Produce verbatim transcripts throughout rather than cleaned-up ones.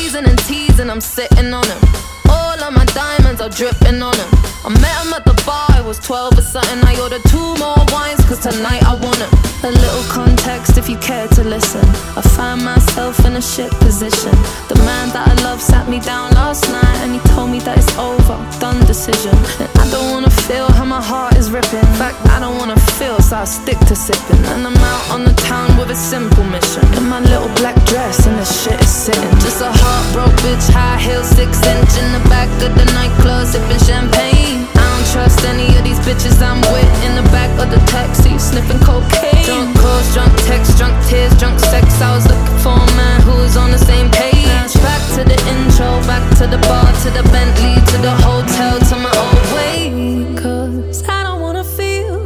teasing and teasing, I'm sitting on him. All of my diamonds are dripping on him. I met him at the bar, I was twelve or something. I ordered two more wines, cause tonight I want him. A little context if you care to listen. I find myself in a shit position. The man that I love sat me down last night and he told me that it's over, done decision. And I don't wanna feel how my heart is ripping. In fact, I don't wanna feel, so I'll stick to sipping. And I'm out on the town with a simple mission. In my little black dress and the shit is sitting. Just a heartbroken bitch, high heel, six inch in the back of the nightclub, sipping champagne. I don't trust any of these bitches I'm with. In the back of the taxi, sniffing cocaine. Drunk calls, drunk texts, drunk tears, drunk sex. I was looking for a man who was on the same page. Back to the intro, back to the bar, to the Bentley, to the hotel, to my old way. Cause I don't wanna feel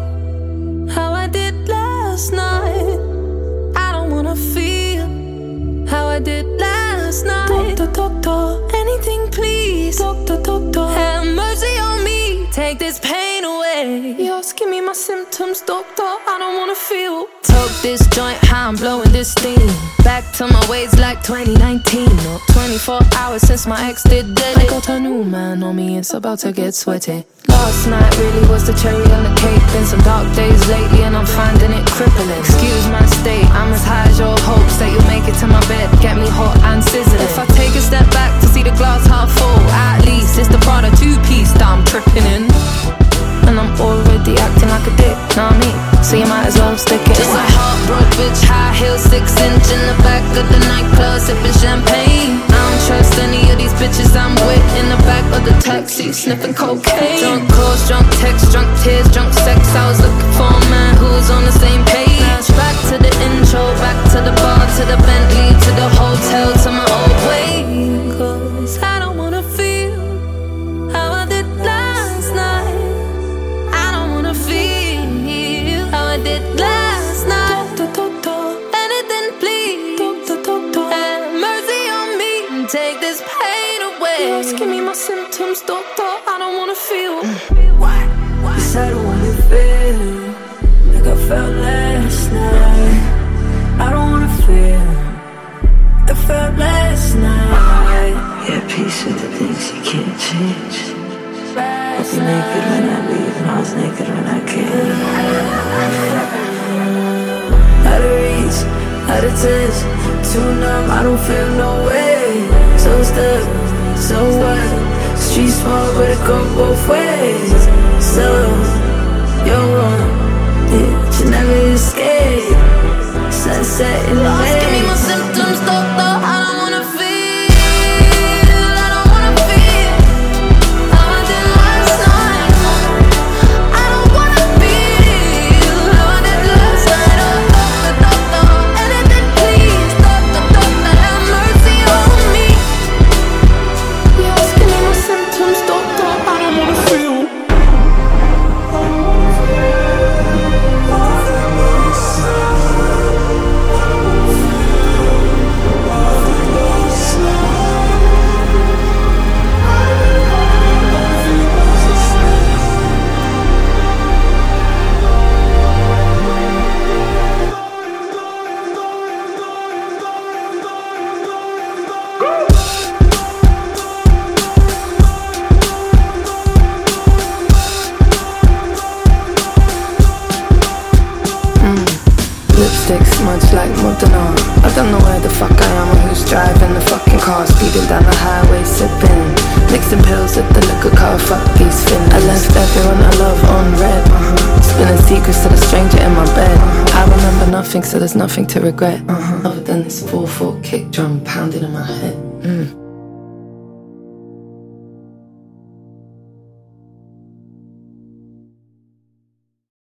how I did last night. I don't wanna feel how I did last night. Doctor, doctor, anything please. Doctor, doctor, have mercy on me. Take this pain away. Just give me my symptoms, doctor. I don't wanna feel. Took this joint, how I'm blowing this steam. Back to my ways like twenty nineteen. Or twenty-four hours since my ex did dead. I got a new man on me, it's about to get sweaty. Last night really was the cherry on the cake. Been some dark days lately and I'm finding it crippling. Excuse my state, I'm as high as your hopes that you'll make it to my bed, get me hot and sizzling. If I take a step back to see the glass half full, at least it's the Prada two-piece that I'm tripping in. And I'm already acting like a dick, know what I mean? So you might as well stick it. Just a heartbroken bitch, high heel, six inch in the back of the nightclub, sipping champagne. I don't trust any of these bitches I'm with. In the back of the taxi, sniffing cocaine. Drunk calls, drunk texts, drunk tears, drunk sex. I was looking for a man who was on the same page. Back to the intro, back to the bar, to the Bentley, to the hotel, to my old way. Cause I don't wanna feel how I did last night. I don't wanna feel how I did last night. Doctor, doctor, anything please. Doctor, doctor, have mercy on me and take this pain away. Just give me my symptoms, doctor. I don't wanna feel. What? Cause I don't wanna feel like I felt last night. I don't wanna feel like I felt last night. Yeah, peace with the things you can't change. I was naked when I leave and I was naked when I came. Out of reach, out of touch, too numb, I don't feel no way. So stuck, so what? Street small but it go both ways. So, you're wrong, yeah, you never escape. Sunset in the Lost, give me my symptoms, doctor. I don't wanna feel, I don't wanna feel how I did last night. I don't wanna feel how I did last night. Oh, doctor, doctor, anything please. Doctor, doctor, have mercy on me. Just give me my symptoms, doctor. I don't wanna feel. Lipstick smudged like Modena. I don't know where the fuck I am or who's driving the fucking car. Speeding down the highway, sipping, mixing pills at the liquor car. Fuck these fins. I left everyone I love on red. uh-huh. Spilling secrets to the stranger in my bed. uh-huh. I remember nothing, so there's nothing to regret, uh-huh. other than this four four kick drum pounding in my head. mm.